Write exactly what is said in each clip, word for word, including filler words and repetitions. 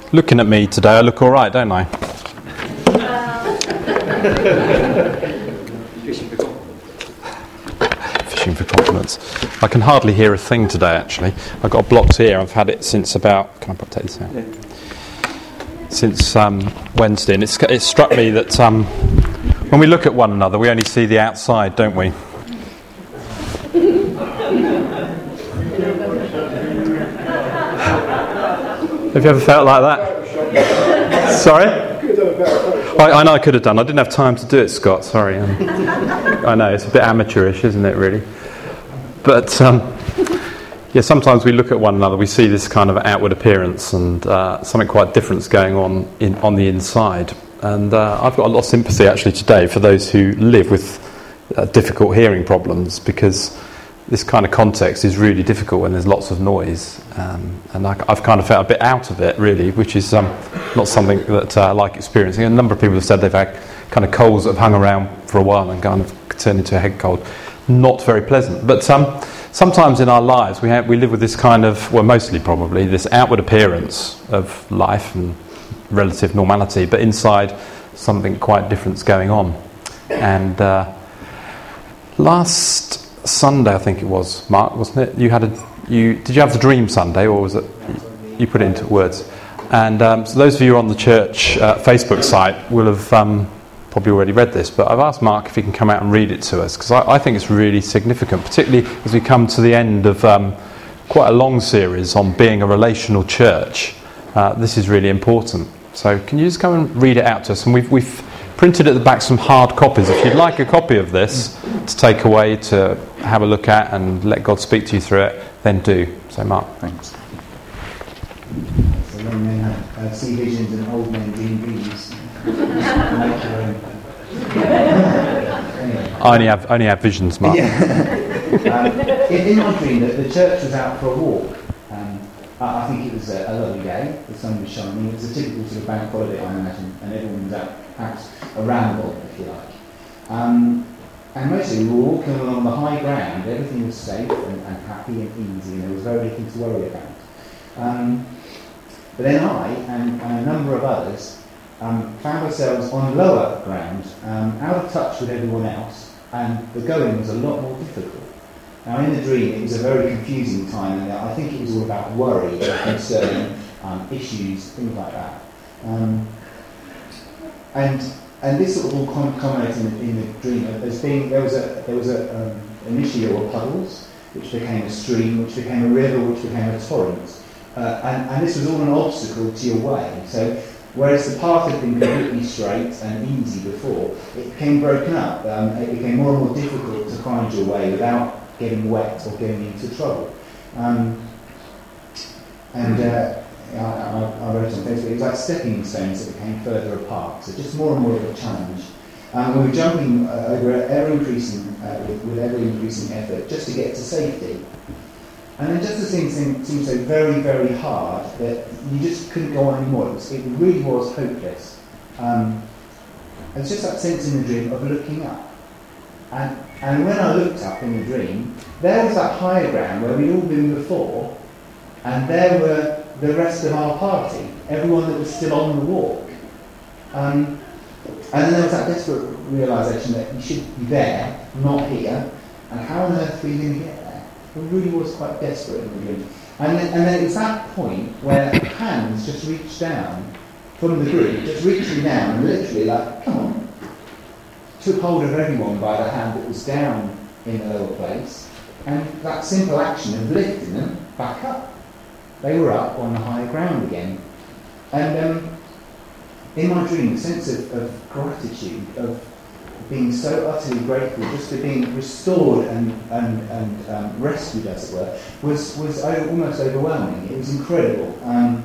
Looking at me today, I look all right, don't I? Fishing for compliments. Fishing for compliments. I can hardly hear a thing today, actually. I've got a blocked ear. I've had it since about... Can I take this out? Yeah. Since um, Wednesday. And it's, it struck me that um, when we look at one another, we only see the outside, don't we? Have you ever felt like that? Sorry? I, I know I could have done. I didn't have time to do it, Scott. Sorry. Um, I know, it's a bit amateurish, isn't it, really? But, um, yeah, sometimes we look at one another, we see this kind of outward appearance and uh, something quite different's going on in, on the inside. And uh, I've got a lot of sympathy, actually, today for those who live with uh, difficult hearing problems, because this kind of context is really difficult when there's lots of noise, um, and I, I've kind of felt a bit out of it, really, which is um, not something that uh, I like experiencing. A number of people have said they've had kind of colds that have hung around for a while and kind of turned into a head cold. Not very pleasant. But um, sometimes in our lives we have, we live with this kind of, well, mostly probably, this outward appearance of life and relative normality, but inside something quite different's going on. And uh, last Sunday, I think it was, Mark, wasn't it? You had a, you did you have the dream Sunday, or was it? You put it into words. And um, so those of you on the church uh, Facebook site will have um, probably already read this, but I've asked Mark if he can come out and read it to us, because I, I think it's really significant, particularly as we come to the end of um, quite a long series on being a relational church. Uh, this is really important. So can you just come and read it out to us? And we've we've printed at the back some hard copies. If you'd like a copy of this to take away, to have a look at and let God speak to you through it, then do. So Mark, thanks. So young men have, uh, see visions and old men dream dreams. Anyway. I only have, only have visions, Mark. Yeah. um, in, in my dream, the, the church was out for a walk. Um, I, I think it was a, a lovely day. The sun was shining. It was a typical sort of bank holiday, I imagine, and everyone was out, out a ramble, if you like. Um, and mostly we were walking along the high ground. Everything was safe and, and happy and easy, and there was very little to worry about. Um, but then I and, and a number of others um, found ourselves on lower ground, um, out of touch with everyone else, and the going was a lot more difficult. Now, in the dream, it was a very confusing time, and I think it was all about worry, concern, um, issues, things like that. Um, and and this sort of all culminated in, in the dream. There's been, there was a there was a um, initially there were puddles, which became a stream, which became a river, which became a torrent, uh, and and this was all an obstacle to your way. So whereas the path had been completely straight and easy before, it became broken up. Um, it became more and more difficult to find your way without getting wet or getting into trouble. Um, and uh, I, I, I wrote on Facebook, it was like stepping stones that became further apart, so just more and more of a challenge. Um, we were jumping uh, over ever increasing, uh, with, with ever increasing effort just to get to safety. And then just as things seemed, seemed so very, very hard that you just couldn't go on anymore. It, was, it really was hopeless. Um, it was just that sense in the dream of looking up. And, and when I looked up in the dream, there was that higher ground where we'd all been before, and there were the rest of our party, everyone that was still on the walk. Um, and then there was that desperate realisation that you should be there, not here, and how on earth were you going to get there? It really was quite desperate in the dream. And then, and then it was that point where hands just reached down from the group, just reaching down and literally like, come on, took hold of everyone by the hand that was down in the lower place, and that simple action of lifting them back up. They were up on the higher ground again. And um, in my dream, the sense of, of gratitude, of being so utterly grateful, just for being restored and, and, and um, rescued, as it were, was, was almost overwhelming. It was incredible. Um,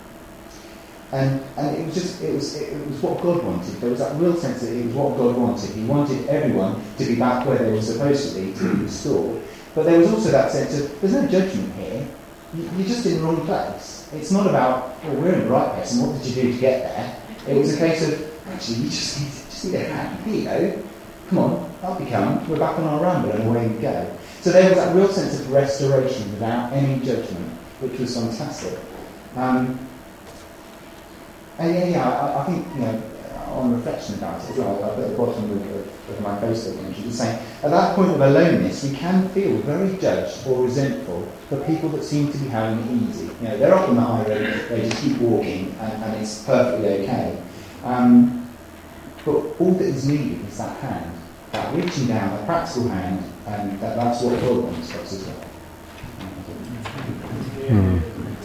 and and it was just, it was it, it was what God wanted. There was that real sense that it was what God wanted. He wanted everyone to be back where they were supposed to be, to be restored. But there was also that sense of, there's no judgment here. You're just in the wrong place. It's not about, well, we're in the right place, and what did you do to get there? It was a case of, actually, you just need, just need a hand. Here you go. Come on, up you come. We're back on our ramble, and away we go. So there was that real sense of restoration without any judgment, which was fantastic. Um, And yeah, yeah, I, I think, you know, on reflection about it as well, I put at the bottom of, of, of my Facebook entry, just saying, at that point of aloneness, we can feel very judged or resentful for people that seem to be having it easy. You know, they're up on the high road, they just keep walking, and, and it's perfectly okay. Um, but all that is needed is that hand, that reaching down, that practical hand, and that, that's what God wants for us as well. Hmm.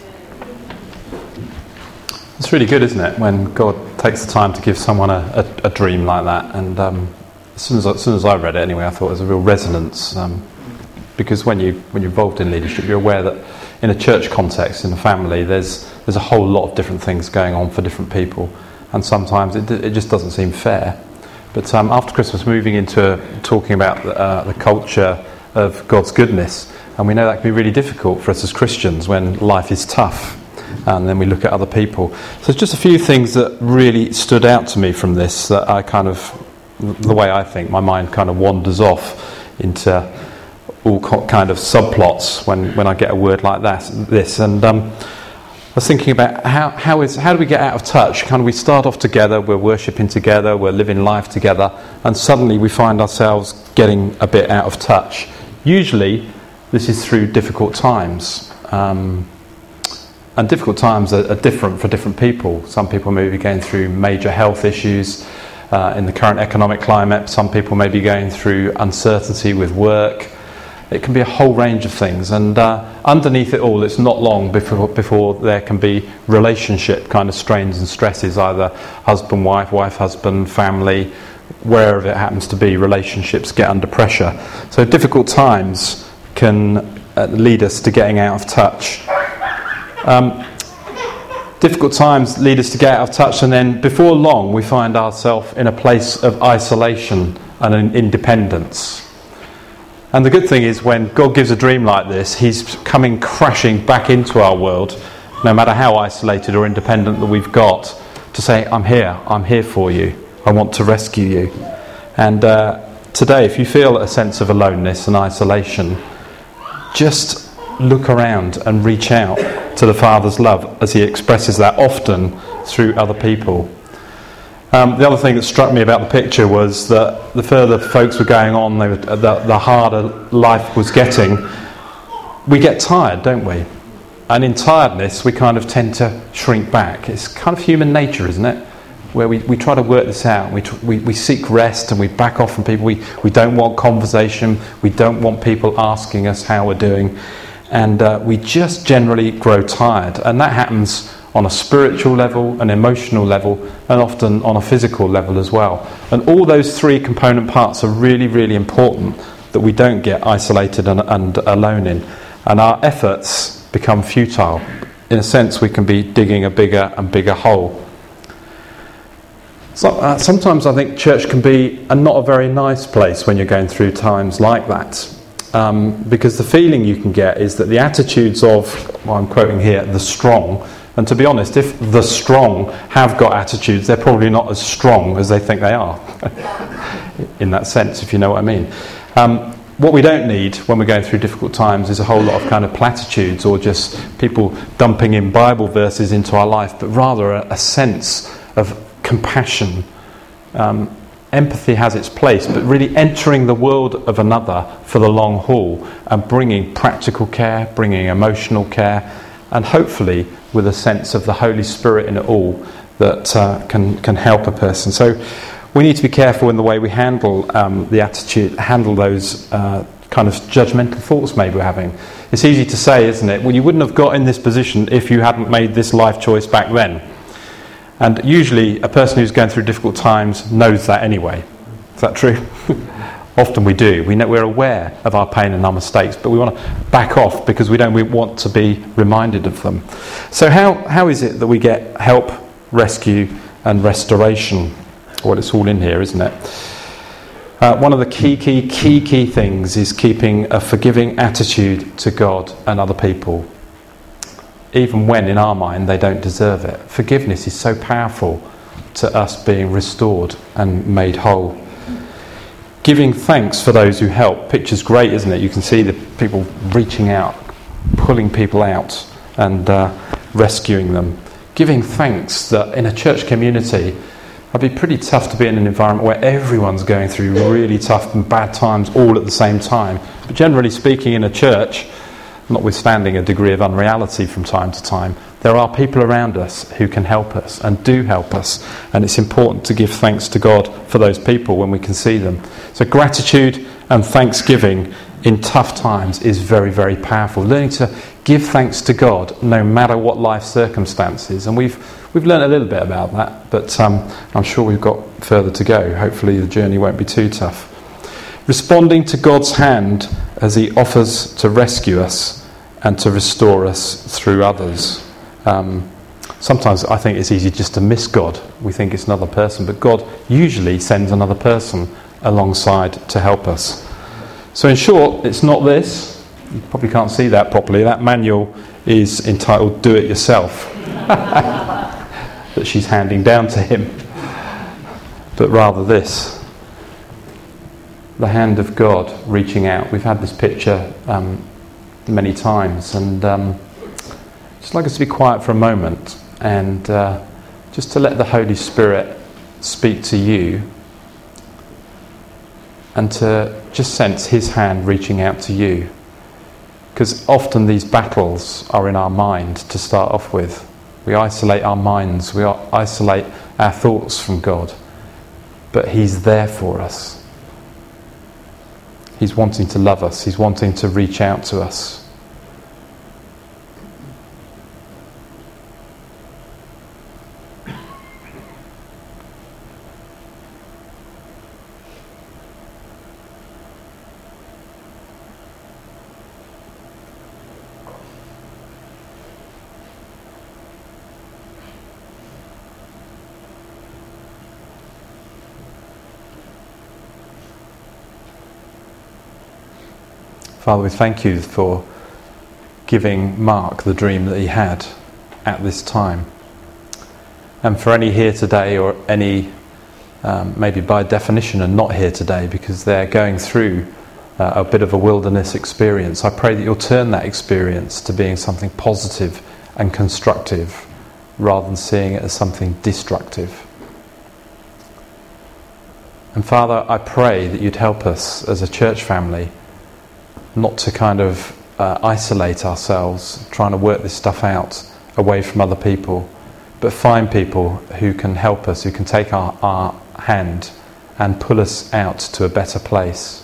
It's really good, isn't it, when God takes the time to give someone a, a, a dream like that. And um, as soon as, I, as soon as I read it, anyway, I thought there was a real resonance. Um, because when you when you're involved in leadership, you're aware that in a church context, in a family, there's there's a whole lot of different things going on for different people, and sometimes it it just doesn't seem fair. But um, after Christmas, moving into talking about the, uh, the culture of God's goodness, and we know that can be really difficult for us as Christians when life is tough. And then we look at other people. So there's just a few things that really stood out to me from this that I kind of, the way I think, my mind kind of wanders off into all kind of subplots when, when I get a word like that. This and um, I was thinking about how how is how do we get out of touch? Kind of we start off together, we're worshipping together, we're living life together, and suddenly we find ourselves getting a bit out of touch. Usually, this is through difficult times. Um, And difficult times are, are different for different people. Some people may be going through major health issues uh, in the current economic climate. Some people may be going through uncertainty with work. It can be a whole range of things. And uh, underneath it all, it's not long before, before there can be relationship kind of strains and stresses, either husband, wife, wife, husband, family, wherever it happens to be, relationships get under pressure. So difficult times can uh, lead us to getting out of touch. Um, difficult times lead us to get out of touch, and then before long we find ourselves in a place of isolation and an independence. And the good thing is, when God gives a dream like this, he's coming crashing back into our world, no matter how isolated or independent that we've got, to say, I'm here, I'm here for you, I want to rescue you. And uh, today, if you feel a sense of aloneness and isolation, just look around and reach out to the Father's love as he expresses that often through other people. Um, the other thing that struck me about the picture was that the further folks were going on, they were, the, the harder life was getting. We get tired, don't we? And in tiredness, we kind of tend to shrink back. It's kind of human nature, isn't it? Where we, we try to work this out. We, tr- we we seek rest and we back off from people. We, we don't want conversation. We don't want people asking us how we're doing. And uh, we just generally grow tired. And that happens on a spiritual level, an emotional level, and often on a physical level as well. And all those three component parts are really, really important that we don't get isolated and, and alone in. And our efforts become futile. In a sense, we can be digging a bigger and bigger hole. So, uh, sometimes I think church can be a not a very nice place when you're going through times like that. Um, because the feeling you can get is that the attitudes of, well, I'm quoting here, the strong, and to be honest, if the strong have got attitudes, they're probably not as strong as they think they are, in that sense, if you know what I mean. Um, what we don't need when we're going through difficult times is a whole lot of kind of platitudes or just people dumping in Bible verses into our life, but rather a, a sense of compassion. Um, Empathy has its place, but really entering the world of another for the long haul and bringing practical care, bringing emotional care, and hopefully with a sense of the Holy Spirit in it all that uh, can can help a person. So we need to be careful in the way we handle um, the attitude, handle those uh, kind of judgmental thoughts maybe we're having. It's easy to say, isn't it? Well, you wouldn't have got in this position if you hadn't made this life choice back then. And usually a person who's going through difficult times knows that anyway. Is that true? Often we do. We know, we're aware of our pain and our mistakes, but we want to back off because we don't we want to be reminded of them. So how how is it that we get help, rescue and restoration? Well, it's all in here, isn't it? Uh, one of the key, key, key, key things is keeping a forgiving attitude to God and other people, even when in our mind they don't deserve it. Forgiveness is so powerful to us being restored and made whole. Giving thanks for those who help. Picture's great, isn't it? You can see the people reaching out, pulling people out and uh, rescuing them. giving thanks that in a church community, it'd be pretty tough to be in an environment where everyone's going through really tough and bad times all at the same time. But generally speaking, in a church, notwithstanding a degree of unreality from time to time, there are people around us who can help us and do help us, and it's important to give thanks to God for those people when we can see them. So gratitude and thanksgiving in tough times is very, very powerful. Learning to give thanks to God no matter what life circumstances, and we've we've learned a little bit about that, but um, I'm sure we've got further to go. Hopefully the journey won't be too tough. Responding to God's hand as he offers to rescue us and to restore us through others. Um, sometimes I think it's easy just to miss God. We think it's another person, but God usually sends another person alongside to help us. So in short, it's not this. You probably can't see that properly. That manual is entitled Do It Yourself that she's handing down to him. But rather this, the hand of God reaching out. We've had this picture um, many times, and um, just like us to be quiet for a moment and uh, just to let the Holy Spirit speak to you and to just sense his hand reaching out to you. Because often these battles are in our mind to start off with. We isolate our minds, we isolate our thoughts from God, but he's there for us. He's wanting to love us, he's wanting to reach out to us. Father, we thank you for giving Mark the dream that he had at this time. And for any here today, or any um, maybe by definition are not here today because they're going through uh, a bit of a wilderness experience, I pray that you'll turn that experience to being something positive and constructive rather than seeing it as something destructive. And Father, I pray that you'd help us as a church family not to kind of uh, isolate ourselves, trying to work this stuff out away from other people, but find people who can help us, who can take our, our hand and pull us out to a better place.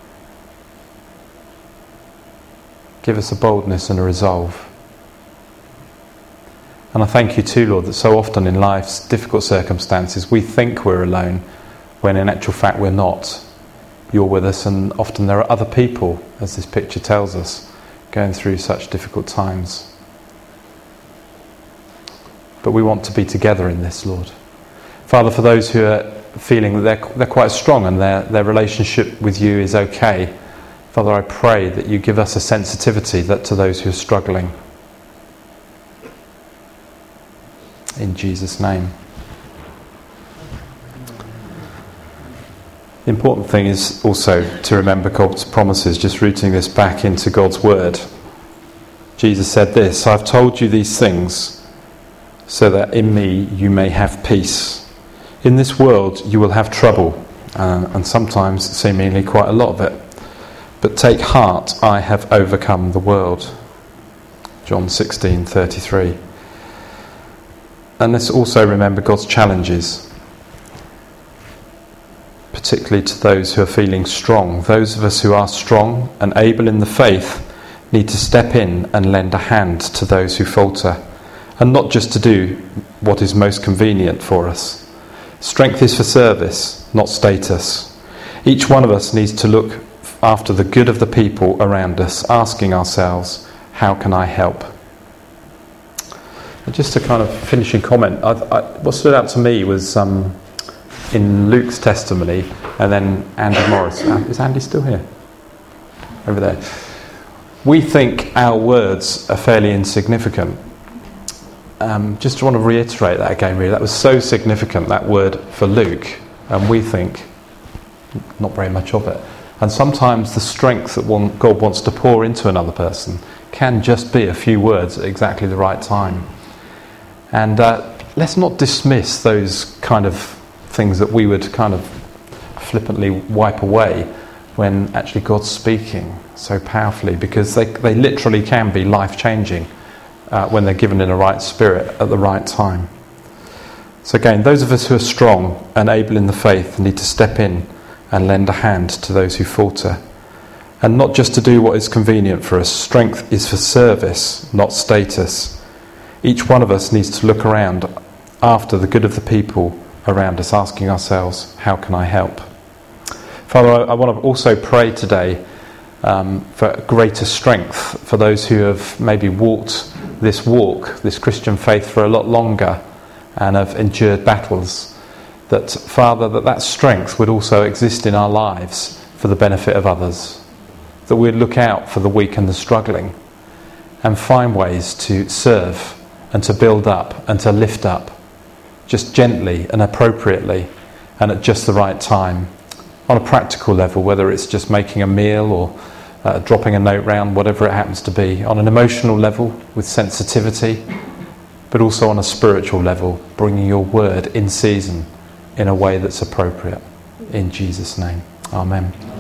Give us a boldness and a resolve. And I thank you too, Lord, that so often in life's difficult circumstances we think we're alone, when in actual fact we're not. You're with us, and often there are other people, as this picture tells us, going through such difficult times. But we want to be together in this, Lord. Father, for those who are feeling that they're, they're quite strong and their, their relationship with you is okay, Father, I pray that you give us a sensitivity that to those who are struggling. In Jesus' name. The important thing is also to remember God's promises, just rooting this back into God's word. Jesus said this, I've told you these things so that in me you may have peace. In this world you will have trouble, uh, and sometimes seemingly quite a lot of it. But take heart, I have overcome the world. John sixteen thirty-three. And let's also remember God's challenges, particularly to those who are feeling strong. Those of us who are strong and able in the faith need to step in and lend a hand to those who falter, and not just to do what is most convenient for us. Strength is for service, not status. Each one of us needs to look after the good of the people around us, asking ourselves, how can I help? And just a kind of finishing comment, I, I, what stood out to me was um, in Luke's testimony, and then Andy Morris. Is Andy still here? Over there. We think our words are fairly insignificant. Um, just want to reiterate that again, really. That was so significant, that word for Luke, and we think not very much of it. And sometimes the strength that one, God wants to pour into another person can just be a few words at exactly the right time. And uh, let's not dismiss those kind of things that we would kind of flippantly wipe away when actually God's speaking so powerfully, because they, they literally can be life-changing uh, when they're given in the right spirit at the right time. So again, those of us who are strong and able in the faith need to step in and lend a hand to those who falter. And not just to do what is convenient for us. Strength is for service, not status. Each one of us needs to look around after the good of the people around us, asking ourselves, how can I help? Father, I, I want to also pray today um, for greater strength for those who have maybe walked this walk, this Christian faith, for a lot longer and have endured battles. That, Father, that that strength would also exist in our lives for the benefit of others. That we'd look out for the weak and the struggling and find ways to serve and to build up and to lift up, just gently and appropriately and at just the right time, on a practical level, whether it's just making a meal or uh, dropping a note round, whatever it happens to be, on an emotional level with sensitivity, but also on a spiritual level, bringing your word in season in a way that's appropriate. In Jesus' name, amen.